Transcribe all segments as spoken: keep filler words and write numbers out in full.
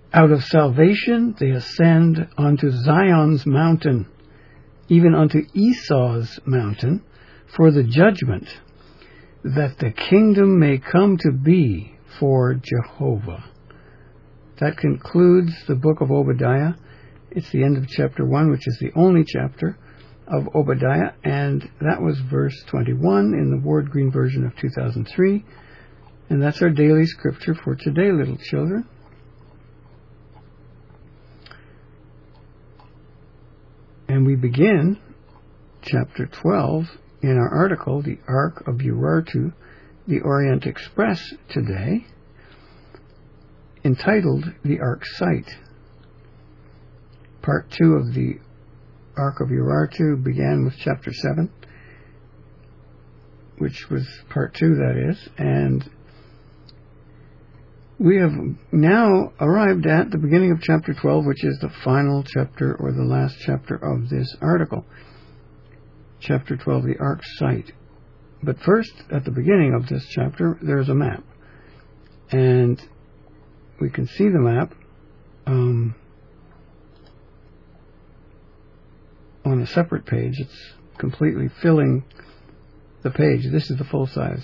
Out of salvation they ascend unto Zion's mountain, even unto Esau's mountain, for the judgment, that the kingdom may come to be for Jehovah. That concludes the book of Obadiah. It's the end of chapter one, which is the only chapter of Obadiah, and that was verse twenty-one in the Ward Green version of two thousand three. And that's our daily scripture for today, little children. And we begin chapter twelve in our article, The Ark of Urartu, the Orient Express today, entitled The Ark Site. Part two of the Ark of Urartu began with chapter seven, which was part two, that is, and we have now arrived at the beginning of chapter twelve, which is the final chapter or the last chapter of this article. Chapter twelve, the Ark Site. But first, at the beginning of this chapter, there's a map. And we can see the map um, on a separate page. It's completely filling the page. This is the full-size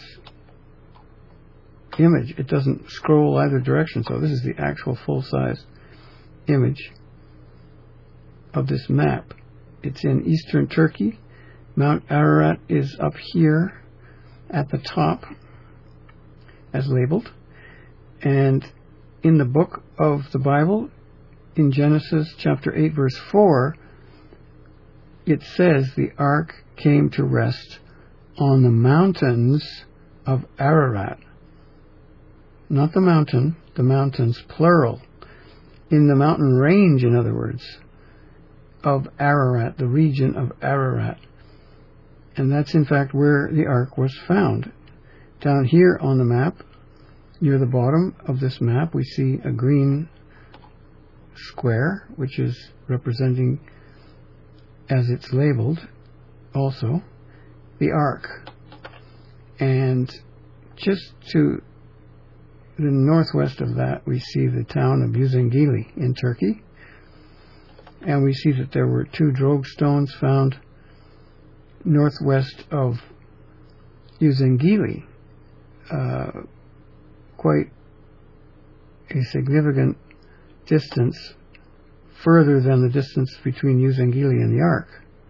image. It doesn't scroll either direction, so this is the actual full-size image of this map. It's in eastern Turkey. Mount Ararat is up here at the top as labeled, and in the book of the Bible, in Genesis chapter eight verse four, it says the ark came to rest on the mountains of Ararat. Not the mountain, the mountains, plural. In the mountain range, in other words, of Ararat, the region of Ararat. And that's in fact where the ark was found. Down here on the map, near the bottom of this map, we see a green square, which is representing, as it's labeled, also, the ark. And just to the northwest of that, we see the town of Uzengili in Turkey. And we see that there were two drogue stones found northwest of Uzengili, uh, quite a significant distance further than the distance between Uzengili and the Ark,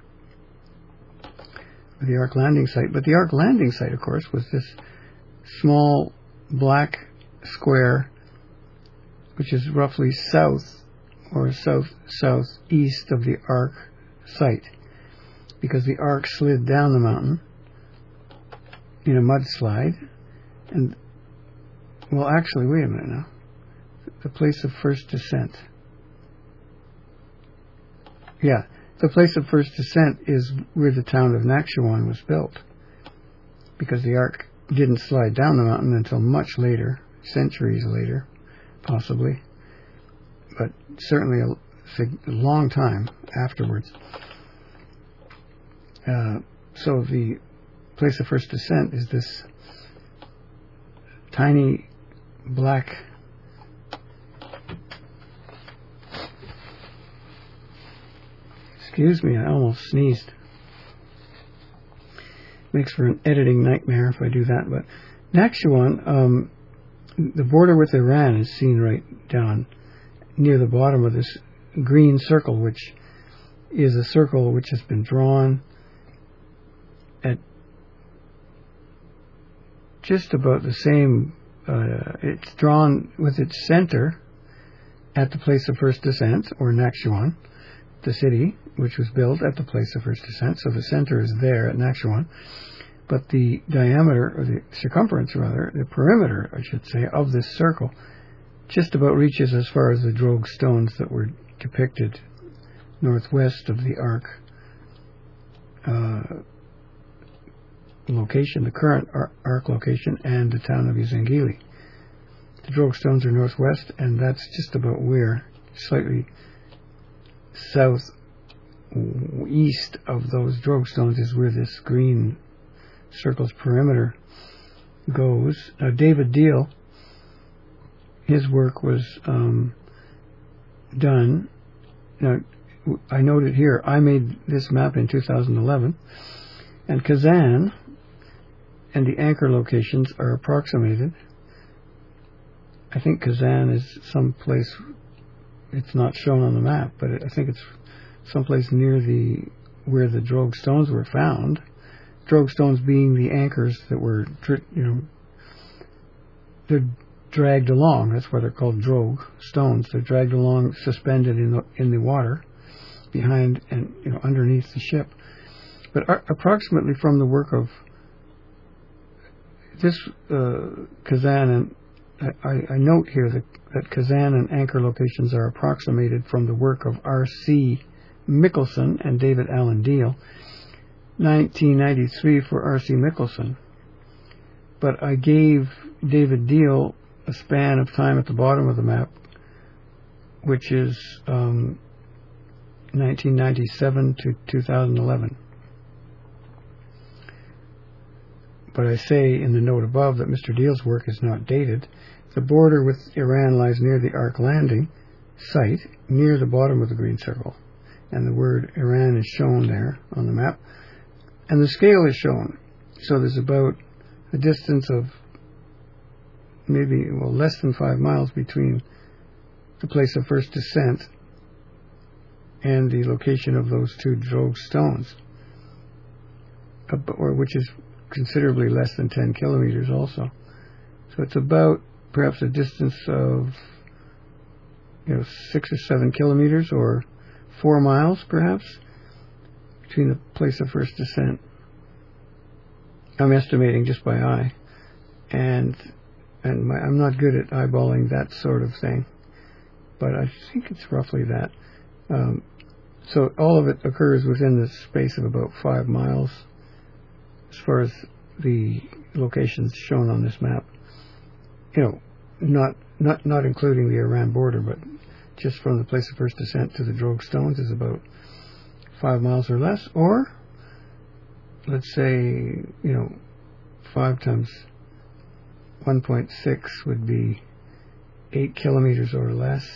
the Ark landing site. But the Ark landing site, of course, was this small black square, which is roughly south or south southeast of the Ark site, because the Ark slid down the mountain in a mudslide. And, well, actually, wait a minute now. The place of first descent. Yeah, the place of first descent is where the town of Nakshiwan was built, because the Ark didn't slide down the mountain until much later, centuries later, possibly, but certainly a, a long time afterwards. Uh, so the place of first descent is this tiny black excuse me, I almost sneezed. Makes for an editing nightmare if I do that. But Nakshiwan, um, the border with Iran is seen right down near the bottom of this green circle, which is a circle which has been drawn at just about the same, uh, it's drawn with its center at the place of first descent, or Nakshiwan, the city which was built at the place of first descent. So the center is there at Nakshiwan, but the diameter, or the circumference rather, the perimeter, I should say, of this circle just about reaches as far as the drogue stones that were depicted northwest of the Ark uh, location, the current Ark location, and the town of Uzengili. The drogue stones are northwest, and that's just about where, slightly south east of those drogue stones, is where this green circle's perimeter goes. Now, David Deal, his work was um, done. Now, I noted here, I made this map in two thousand eleven, and Kazan and the anchor locations are approximated. I think Kazan is someplace, it's not shown on the map, but I think it's someplace near the where the drogue stones were found. Drogue stones being the anchors that were, you know, they're dragged along. That's why they're called drogue stones. They're dragged along, suspended in the in the water, behind and you know underneath the ship. But uh, approximately from the work of this uh, Kazan, and I, I note here that, that Kazan and anchor locations are approximated from the work of R C Michelson and David Allen Deal, nineteen ninety-three for R C Michelson. But I gave David Deal a span of time at the bottom of the map, which is um, nineteen ninety-seven to two thousand eleven. But I say in the note above that Mister Deal's work is not dated. The border with Iran lies near the Ark Landing site, near the bottom of the green circle. And the word Iran is shown there on the map. And the scale is shown. So there's about a distance of maybe, well, less than five miles between the place of first descent and the location of those two drogue stones, or which is considerably less than ten kilometers also. So it's about perhaps a distance of, you know, six or seven kilometers or four miles perhaps between the place of first descent. I'm estimating just by eye, and and my, I'm not good at eyeballing that sort of thing, but I think it's roughly that. Um, so all of it occurs within the space of about five miles as far as the locations shown on this map. You know, not not not including the Iran border, but just from the place of first descent to the drogue stones is about five miles or less, or let's say, you know, five times one point six would be eight kilometers or less.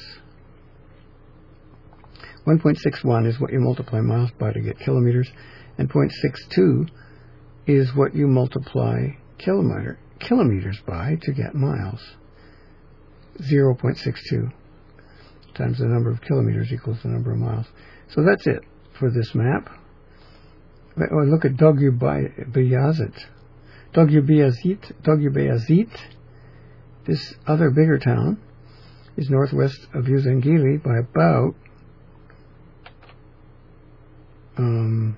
one point six one is what you multiply miles by to get kilometers, and zero point six two is what you multiply kilometer kilometers by to get miles. zero point six two times the number of kilometers equals the number of miles. So that's it for this map. Oh, look at Dogyubeyazit. Dogyubeyazit. Dogyubeyazit. This other bigger town is northwest of Uzengili by about um,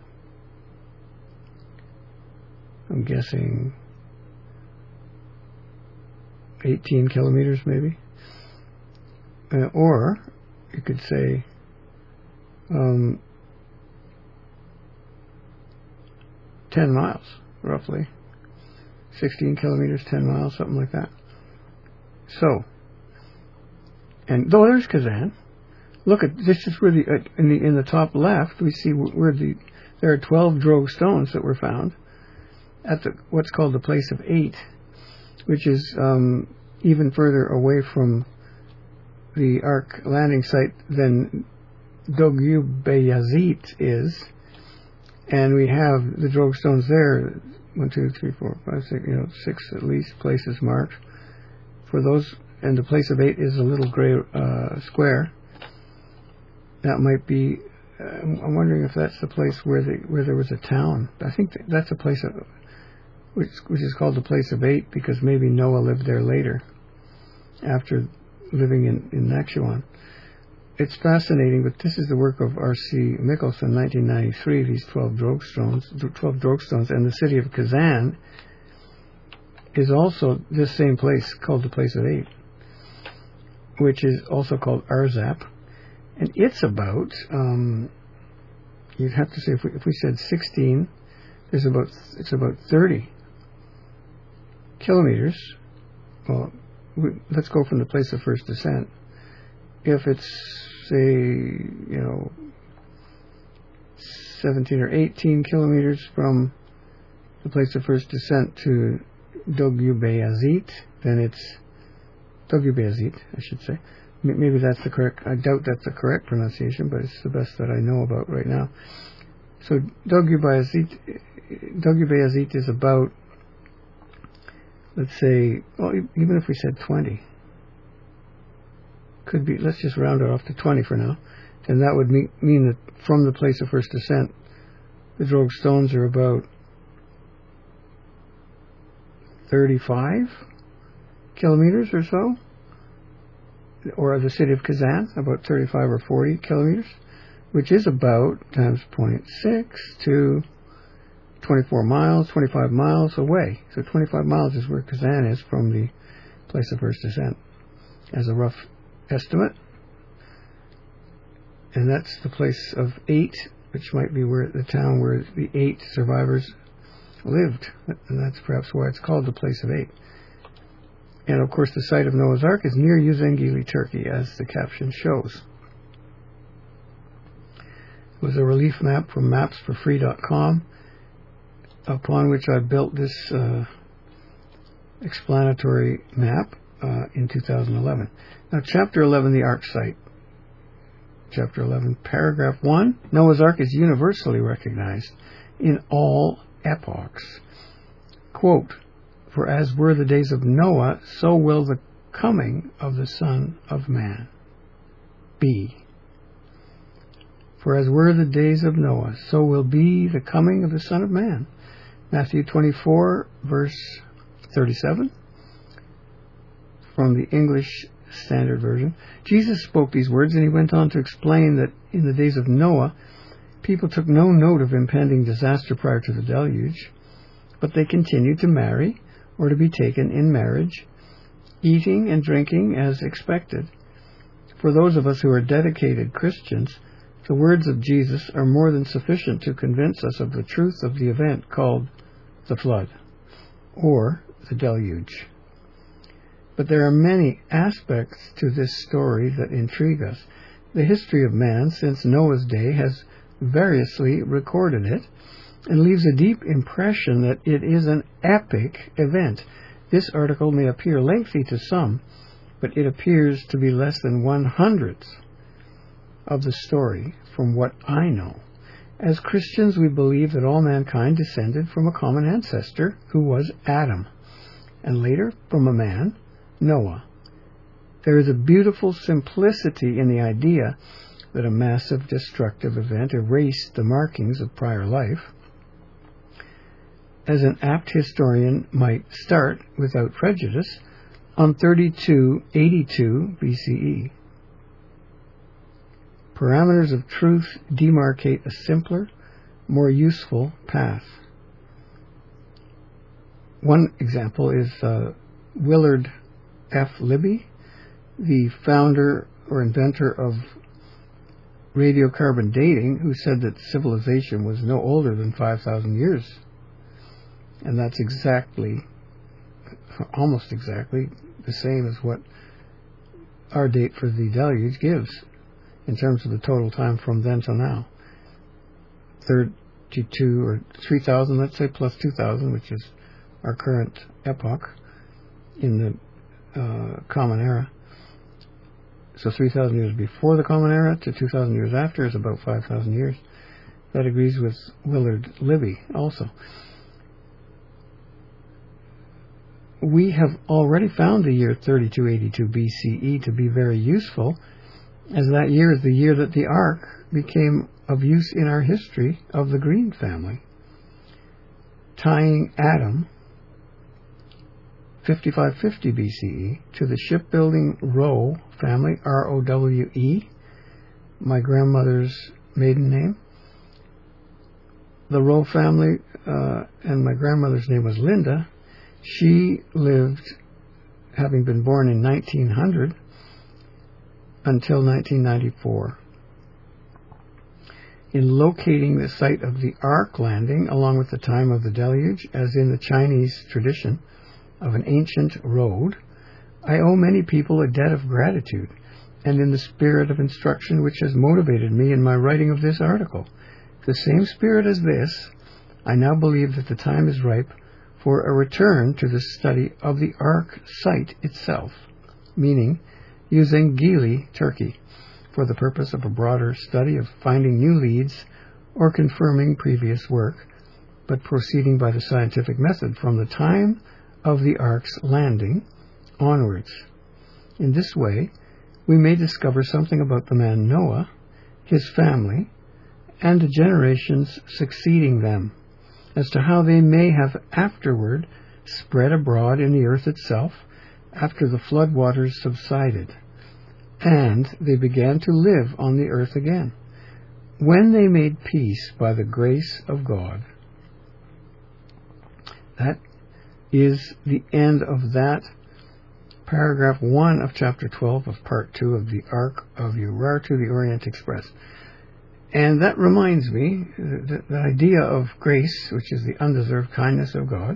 I'm guessing eighteen kilometers maybe. Uh, or you could say um, ten miles, roughly. sixteen kilometers, ten miles, something like that. So, and though there's Kazan, look at this is where the uh, in the in the top left we see where the there are twelve drogue stones that were found at the what's called the place of eight, which is um, even further away from the Ark landing site than Dogyubeyazit is, and we have the drogue stones there. One, two, three, four, five, six. You know, six at least places marked for those, and the place of eight is a little gray uh, square. That might be. Uh, I'm wondering if that's the place where the where there was a town. I think that's a place of, which which is called the place of eight because maybe Noah lived there later, after living in in Naxuan. It's fascinating, but this is the work of R C Michelson, nineteen ninety-three. These twelve drogue stones, twelve drogue stones, and the city of Kazan is also this same place called the place of eight, which is also called Arzap, and it's about. Um, you'd have to say if we if we said sixteen, there's about it's about thirty kilometers. Well, we, let's go from the place of first descent. If it's, say, you know, seventeen or eighteen kilometers from the place of first descent to Dogyubeyazit, then it's Dogyubeyazit, I should say. maybe that's the correct, I doubt that's the correct pronunciation, but it's the best that I know about right now. So Dogubeyazit, Dogubeyazit is about, let's say, well, even if we said twenty, could be, let's just round it off to twenty for now, then that would mean, mean that from the place of first descent, the Drogue stones are about thirty-five kilometers or so, or the city of Kazan, about thirty-five or forty kilometers, which is about times zero point six to twenty-four miles, twenty-five miles away. So twenty-five miles is where Kazan is from the place of first descent, as a rough estimate. And that's the place of eight, which might be where the town where the eight survivors lived. And that's perhaps why it's called the place of eight. And of course the site of Noah's Ark is near Uzengili, Turkey, as the caption shows. It was a relief map from maps for free dot com, upon which I built this uh, explanatory map uh, in two thousand eleven. Now, Chapter eleven, the Ark site. Chapter eleven, Paragraph one, Noah's Ark is universally recognized in all epochs. Quote, "For as were the days of Noah, so will the coming of the Son of Man be. For as were the days of Noah, so will be the coming of the Son of Man." Matthew twenty-four, verse thirty-seven, from the English Standard Version. Jesus spoke these words, and he went on to explain that in the days of Noah, people took no note of impending disaster prior to the deluge, but they continued to marry or to be taken in marriage, eating and drinking as expected. For those of us who are dedicated Christians, the words of Jesus are more than sufficient to convince us of the truth of the event called the flood, or the deluge. But there are many aspects to this story that intrigue us. The history of man since Noah's day has variously recorded it, and leaves a deep impression that it is an epic event. This article may appear lengthy to some, but it appears to be less than one hundredth of the story from what I know. As Christians, we believe that all mankind descended from a common ancestor who was Adam, and later from a man, Noah. There is a beautiful simplicity in the idea that a massive destructive event erased the markings of prior life. As an apt historian might start, without prejudice, on thirty-two eighty-two B C E. Parameters of truth demarcate a simpler, more useful path. One example is uh, Willard F. Libby, the founder or inventor of radiocarbon dating, who said that civilization was no older than five thousand years. And that's exactly, almost exactly, the same as what our date for the deluge gives in terms of the total time from then till now. thirty-two or three thousand, let's say, plus two thousand, which is our current epoch in the uh, Common Era. So three thousand years before the Common Era to two thousand years after is about five thousand years. That agrees with Willard Libby also. We have already found the year thirty-two eighty-two B C E to be very useful, as that year is the year that the Ark became of use in our history of the Green family, tying Adam, fifty-five fifty B C E, to the shipbuilding Rowe family, R O W E, my grandmother's maiden name. The Rowe family, uh, and my grandmother's name was Linda. She lived, having been born in nineteen hundred, until nineteen ninety-four. In locating the site of the Ark landing, along with the time of the deluge, as in the Chinese tradition of an ancient road, I owe many people a debt of gratitude, and in the spirit of instruction which has motivated me in my writing of this article, the same spirit as this, I now believe that the time is ripe for a return to the study of the Ark site itself, meaning using Geely, Turkey, for the purpose of a broader study of finding new leads or confirming previous work, but proceeding by the scientific method from the time of the ark's landing onwards. In this way, we may discover something about the man Noah, his family, and the generations succeeding them, as to how they may have afterward spread abroad in the earth itself after the flood waters subsided, and they began to live on the earth again, when they made peace by the grace of God. That is the end of that paragraph one of chapter twelve of part two of the Ark of Urartu, the Orient Express. And that reminds me, the, the idea of grace, which is the undeserved kindness of God,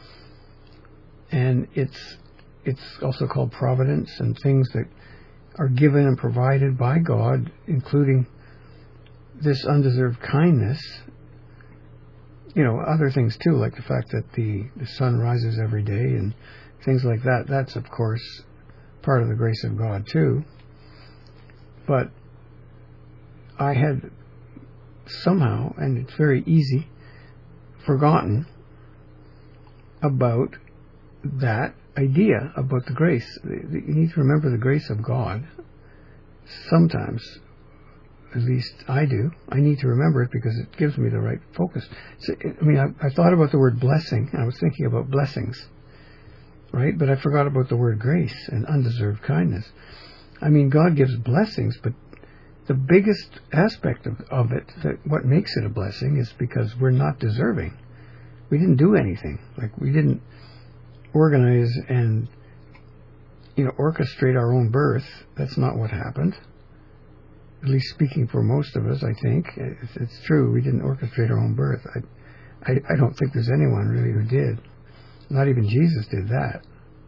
and it's it's also called providence, and things that are given and provided by God, including this undeserved kindness. You know, other things too, like the fact that the, the sun rises every day and things like that. That's, of course, part of the grace of God too. But I had somehow, and it's very easy, forgotten about that idea about the grace. You need to remember the grace of God. Sometimes, at least I do, I need to remember it because it gives me the right focus. So, I mean, I, I thought about the word blessing, and I was thinking about blessings, right? But I forgot about the word grace and undeserved kindness. I mean, God gives blessings, but the biggest aspect of, of it, that what makes it a blessing, is because we're not deserving. We didn't do anything. Like, we didn't organize and, you know, orchestrate our own birth. That's not what happened. At least speaking for most of us, I think. It's, it's true, we didn't orchestrate our own birth. I, I, I don't think there's anyone really who did. Not even Jesus did that.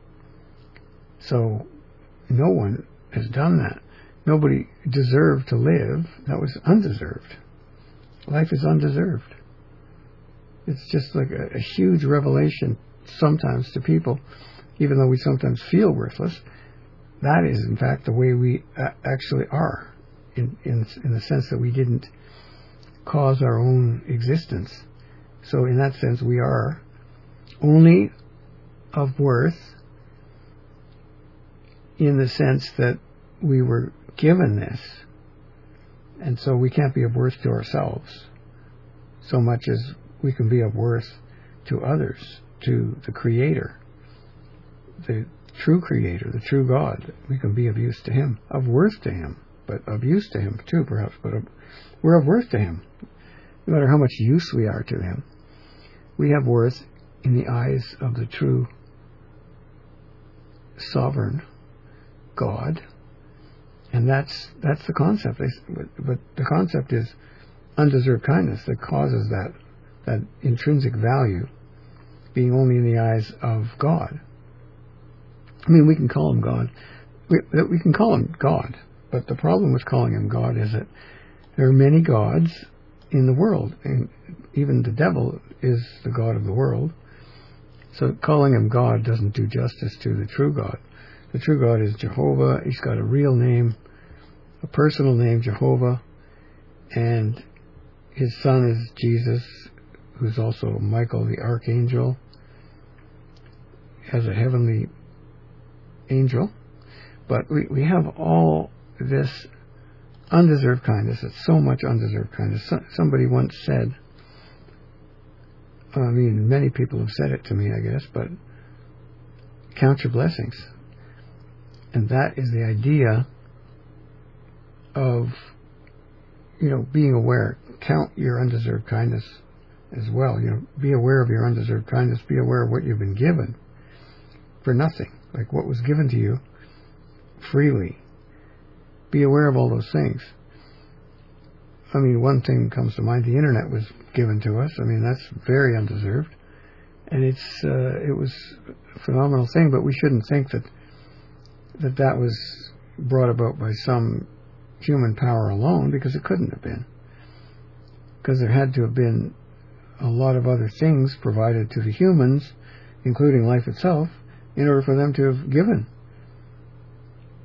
So, no one has done that. Nobody deserved to live. That was undeserved. Life is undeserved. It's just like a, a huge revelation sometimes to people, even though we sometimes feel worthless. That is, in fact, the way we uh, actually are, in, in, in the sense that we didn't cause our own existence. So in that sense, we are only of worth in the sense that we were given this, and so we can't be of worth to ourselves so much as we can be of worth to others, to the Creator, the true Creator, the true God. We can be of use to Him, of worth to Him, but of use to Him too, perhaps, but of, we're of worth to Him. No matter how much use we are to Him, we have worth in the eyes of the true sovereign God. And that's that's the concept. But, but the concept is undeserved kindness that causes that that intrinsic value being only in the eyes of God. I mean, we can call Him God. We, we can call Him God. But the problem with calling Him God is that there are many gods in the world. And even the devil is the god of the world. So calling Him God doesn't do justice to the true God. The true God is Jehovah. He's got a real name, a personal name, Jehovah, and His Son is Jesus, who's also Michael the Archangel, as a heavenly angel. But we, we have all this undeserved kindness. It's so much undeserved kindness. So, somebody once said, I mean, many people have said it to me, I guess, but count your blessings. And that is the idea of, you know, being aware. Count your undeserved kindness as well. You know, be aware of your undeserved kindness. Be aware of what you've been given for nothing, like what was given to you freely. Be aware of all those things. I mean, one thing comes to mind: the internet was given to us. I mean, that's very undeserved, and it's uh, it was a phenomenal thing. But we shouldn't think that. that that was brought about by some human power alone, because it couldn't have been. Because there had to have been a lot of other things provided to the humans, including life itself, in order for them to have given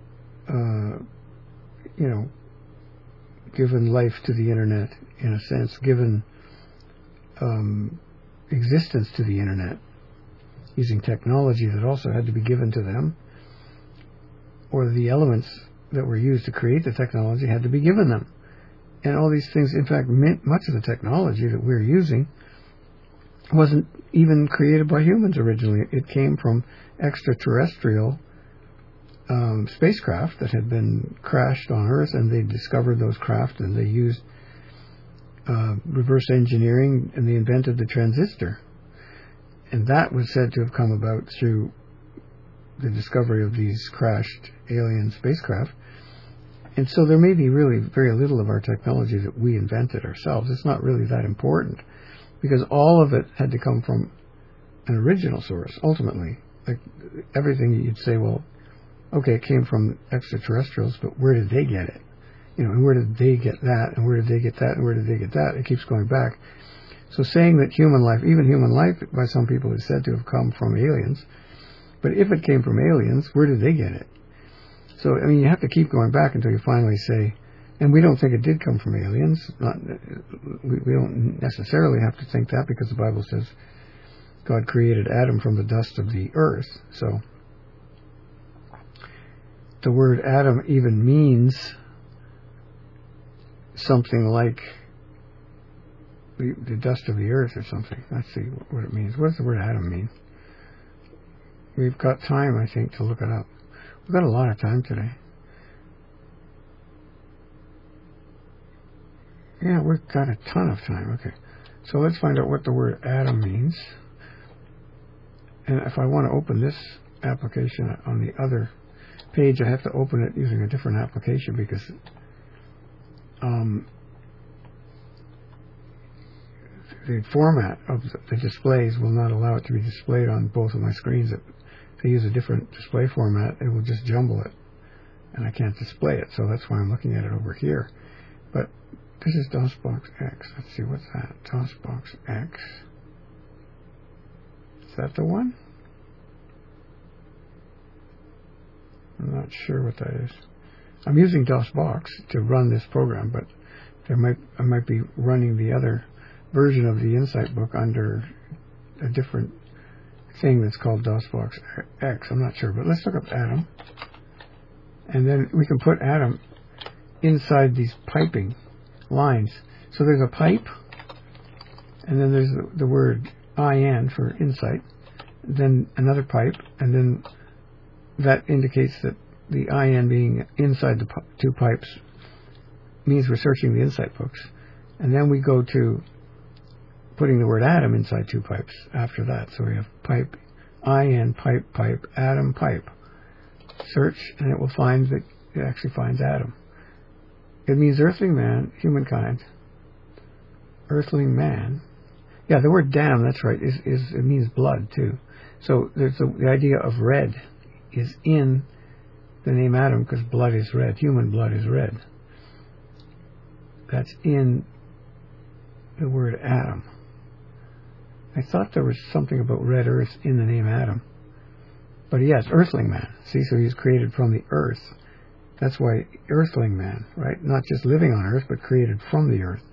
uh, you know, given life to the internet, in a sense, given um, existence to the internet, using technology that also had to be given to them, or the elements that were used to create the technology had to be given them. And all these things, in fact, much of the technology that we're using wasn't even created by humans originally. It came from extraterrestrial um, spacecraft that had been crashed on Earth, and they discovered those craft, and they used uh, reverse engineering, and they invented the transistor. And that was said to have come about through the discovery of these crashed alien spacecraft. And so there may be really very little of our technology that we invented ourselves. It's not really that important, because all of it had to come from an original source, ultimately. Like everything you'd say, well, okay, it came from extraterrestrials, but where did they get it? You know, and where did they get that? And where did they get that? And where did they get that? It keeps going back. So saying that human life, even human life by some people is said to have come from aliens, but if it came from aliens, where did they get it? So, I mean, you have to keep going back until you finally say, and we don't think it did come from aliens. Not, we, we don't necessarily have to think that, because the Bible says God created Adam from the dust of the earth. So the word Adam even means something like the, the dust of the earth or something. Let's see what it means. What does the word Adam mean? We've got time, I think, to look it up. We've got a lot of time today. Yeah, we've got a ton of time. Okay. So let's find out what the word Adam means. And if I want to open this application on the other page, I have to open it using a different application, because um, the format of the displays will not allow it to be displayed on both of my screens. If I use a different display format, it will just jumble it, and I can't display it. So that's why I'm looking at it over here. But this is DOSBox X. Let's see, what's that? DOSBox X. Is that the one? I'm not sure what that is. I'm using DOSBox to run this program, but there might I might be running the other version of the Insight book under a different thing that's called DOSBox X. I'm not sure, but let's look up Adam, and then we can put Adam inside these piping lines. So there's a pipe, and then there's the, the word I N for Insight, then another pipe, and then that indicates that the I N being inside the pi- two pipes means we're searching the Insight books. And then we go to putting the word Adam inside two pipes after that. So we have pipe, I N, pipe, pipe, Adam, pipe. Search, and it will find that it actually finds Adam. It means earthling man, humankind. Earthling man. Yeah, the word dam, that's right, is, is it means blood too. So there's the, the idea of red is in the name Adam, because blood is red. Human blood is red. That's in the word Adam. I thought there was something about red earth in the name Adam. But yes, earthling man. See, so he's created from the earth. That's why earthling man, right? Not just living on earth, but created from the earth.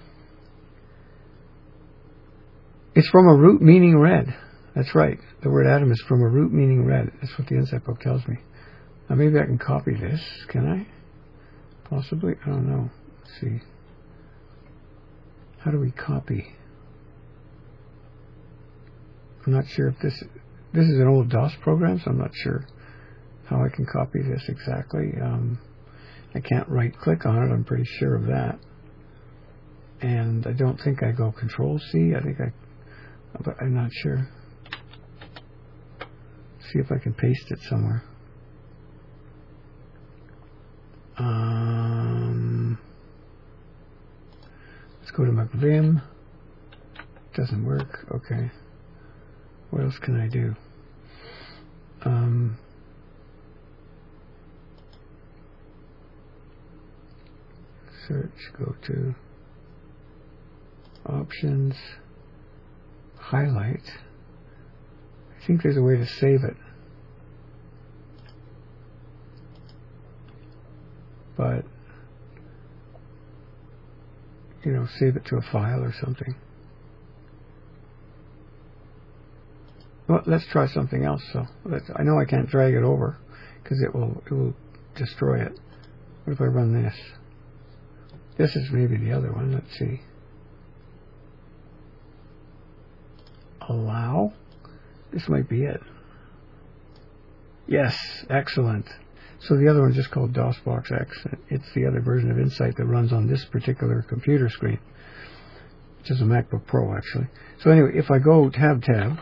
It's from a root meaning red. That's right. The word Adam is from a root meaning red. That's what the Insight book tells me. Now maybe I can copy this. Can I? Possibly? I don't know. Let's see. How do we copy? I'm not sure if this... This is an old DOS program, so I'm not sure how I can copy this exactly. Um, I can't right-click on it. I'm pretty sure of that. And I don't think I go Control C. I think I... But I'm not sure. See if I can paste it somewhere. Um, let's go to my Vim. Doesn't work. Okay. What else can I do? Um, search. Go to Options. Highlight. I think there's a way to save it. but, you know, save it to a file or something. Well, let's try something else. So let's, I know I can't drag it over because it will it will destroy it. What if I run this? This is maybe the other one. Let's see. Allow. This might be it. Yes, excellent. So the other one's just called DOSBox X. It's the other version of Insight that runs on this particular computer screen, which is a MacBook Pro, actually. So anyway, if I go tab tab,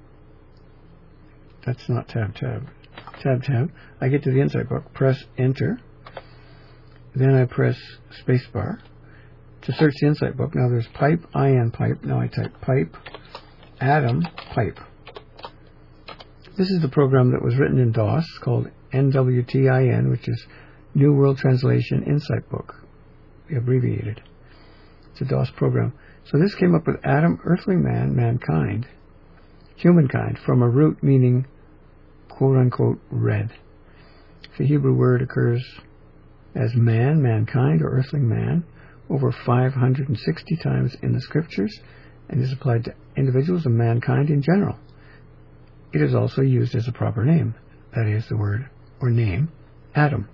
that's not tab tab, tab tab, I get to the Insight book, press enter, then I press spacebar to search the Insight book. Now there's pipe, I N pipe, now I type pipe, Atom pipe. This is the program that was written in DOS called N W T I N, which is New World Translation Insight Book, abbreviated. It's a DOS program. So this came up with Adam, earthly man, mankind, humankind, from a root meaning quote-unquote red. The Hebrew word occurs as man, mankind, or earthly man over five hundred sixty times in the scriptures and is applied to individuals and mankind in general. It is also used as a proper name, that is the word or name, Adam.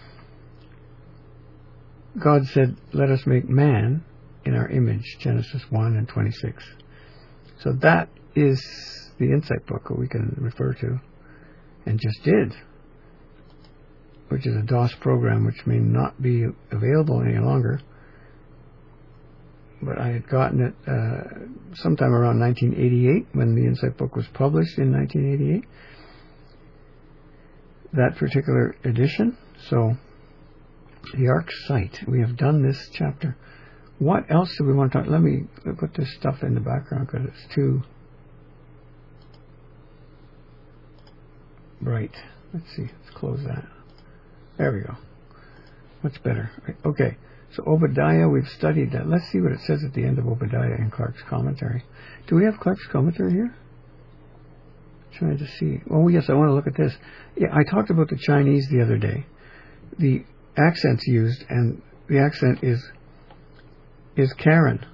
God said, let us make man in our image, Genesis one and twenty-six. So that is the Insight book that we can refer to, and just did, which is a DOS program which may not be available any longer. But I had gotten it uh, sometime around nineteen eighty-eight when the Insight book was published in nineteen eighty-eight. That particular edition. So, the Ark site. We have done this chapter. What else do we want to talk? Let me put this stuff in the background because it's too bright. Let's see. Let's close that. There we go. Much better. Okay. So Obadiah, we've studied that. Let's see what it says at the end of Obadiah in Clark's commentary. Do we have Clark's commentary here? I'm trying to see. Oh, yes, I want to look at this. Yeah, I talked about the Chinese the other day. The accents used, and the accent is is Karen.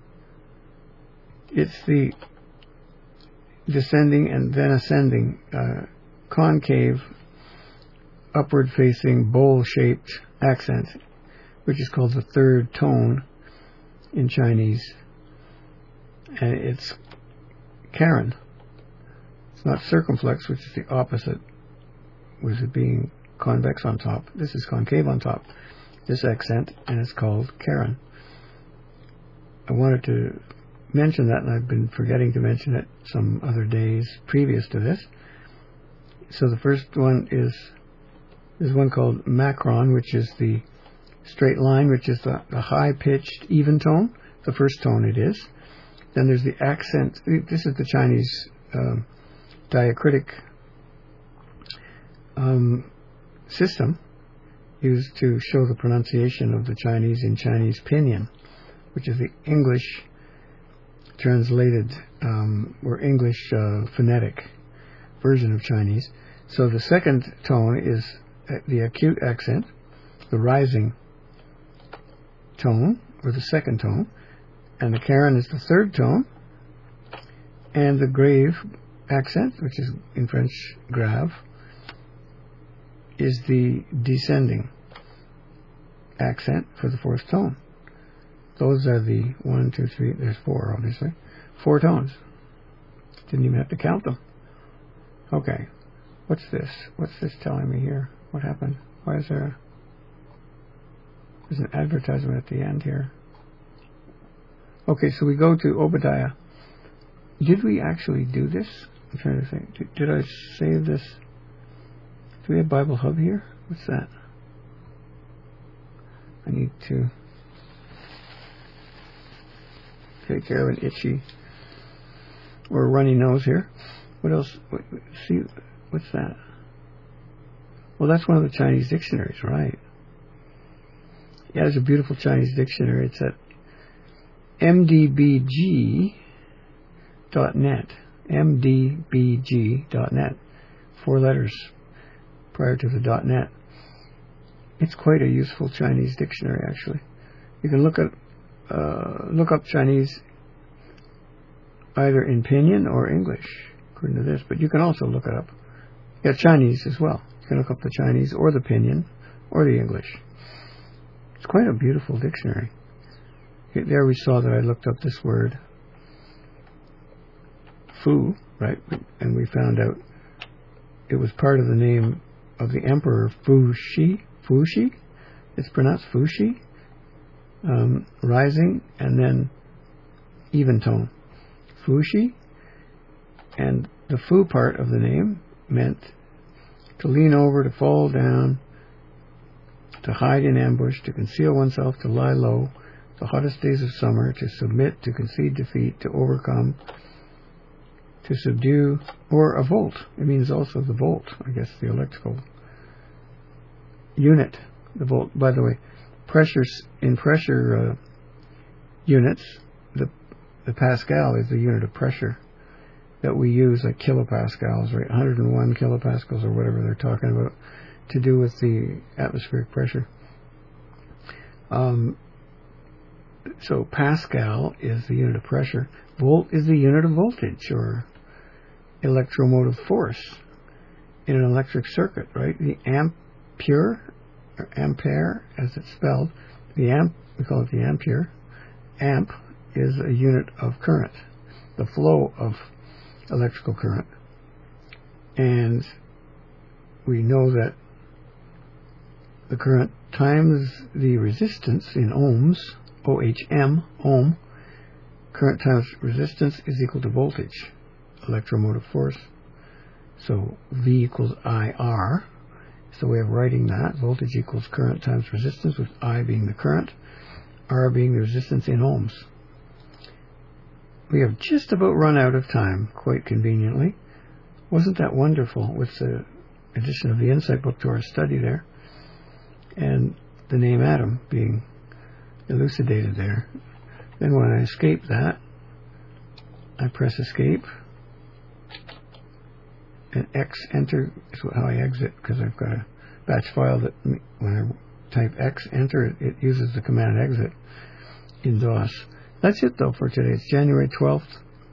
It's the descending and then ascending, uh, concave, upward-facing, bowl-shaped accent, which is called the third tone in Chinese. And it's Karen. It's not circumflex, which is the opposite, with it being convex on top. This is concave on top, this accent, and it's called Karen. I wanted to mention that, and I've been forgetting to mention it some other days previous to this. So the first one is, there's one called Macron, which is the straight line, which is the, the high-pitched even tone. The first tone it is. Then there's the accent. This is the Chinese um, diacritic um, system used to show the pronunciation of the Chinese in Chinese pinyin, which is the English translated um, or English uh, phonetic version of Chinese. So the second tone is the acute accent, the rising tone, or the second tone, and the Karen is the third tone, and the grave accent, which is in French grave, is the descending accent for the fourth tone. Those are the one, two, three, there's four obviously, four tones. Didn't even have to count them. Okay, what's this? What's this telling me here? What happened? Why is there a There's an advertisement at the end here. Okay, so we go to Obadiah. Did we actually do this? I'm trying to think. Did, did I save this? Do we have Bible Hub here? What's that? I need to take care of an itchy or a runny nose here. What else? What, see, what's that? Well, that's one of the Chinese dictionaries, right? Yeah, there's a beautiful Chinese dictionary. It's at m d b g dot net. m d b g dot net. Four letters prior to the .net. It's quite a useful Chinese dictionary, actually. You can look at uh, look up Chinese either in Pinyin or English, according to this. But you can also look it up. Yeah, Chinese as well. You can look up the Chinese or the Pinyin or the English. It's quite a beautiful dictionary. There we saw that I looked up this word, Fu, right? And we found out it was part of the name of the emperor Fu Shi. Fu Shi? It's pronounced Fu Shi. Um, rising and then even tone. Fu Shi. And the Fu part of the name meant to lean over, to fall down, to hide in ambush, to conceal oneself, to lie low, the hottest days of summer, to submit, to concede defeat, to overcome, to subdue, or a volt. It means also the volt, I guess, the electrical unit. The volt, by the way, pressures in pressure uh, units, the the Pascal is the unit of pressure that we use, like kilopascals, right? one hundred one kilopascals or whatever they're talking about, to do with the atmospheric pressure. Um, so Pascal is the unit of pressure. Volt is the unit of voltage or electromotive force in an electric circuit, right? The ampere, or ampere as it's spelled, the amp, we call it the ampere. Amp is a unit of current, the flow of electrical current. And we know that the current times the resistance in ohms, O H M, ohm, current times resistance is equal to voltage, electromotive force. So V equals I R. It's the way of writing that. Voltage equals current times resistance, with I being the current, R being the resistance in ohms. We have just about run out of time, quite conveniently. Wasn't that wonderful with the addition of the Insight book to our study there? And the name Atom being elucidated there. Then when I escape that, I press escape, and X enter is how I exit, because I've got a batch file that when I type X enter, it, it uses the command exit in DOS. That's it though for today. It's January twelfth,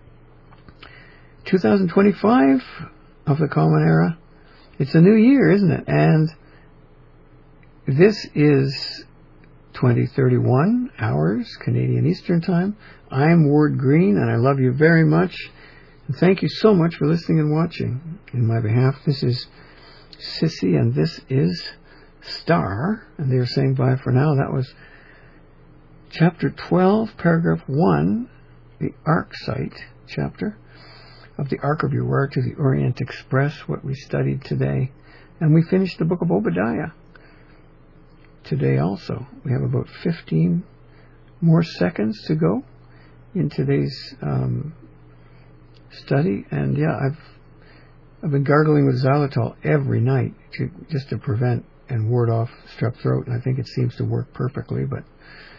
twenty twenty-five of the Common Era. It's a new year, isn't it? And this is twenty thirty-one hours Canadian Eastern Time. I'm Ward Green, and I love you very much. And thank you so much for listening and watching. In my behalf, this is Sissy, and this is Star. And they're saying bye for now. That was Chapter twelve, Paragraph one, the Arc Site chapter of the Ark of Your Word to the Orient Express, what we studied today. And we finished the book of Obadiah today also. We have about fifteen more seconds to go in today's um, study. And yeah, I've I've been gargling with xylitol every night to, just to prevent and ward off strep throat, and I think it seems to work perfectly. But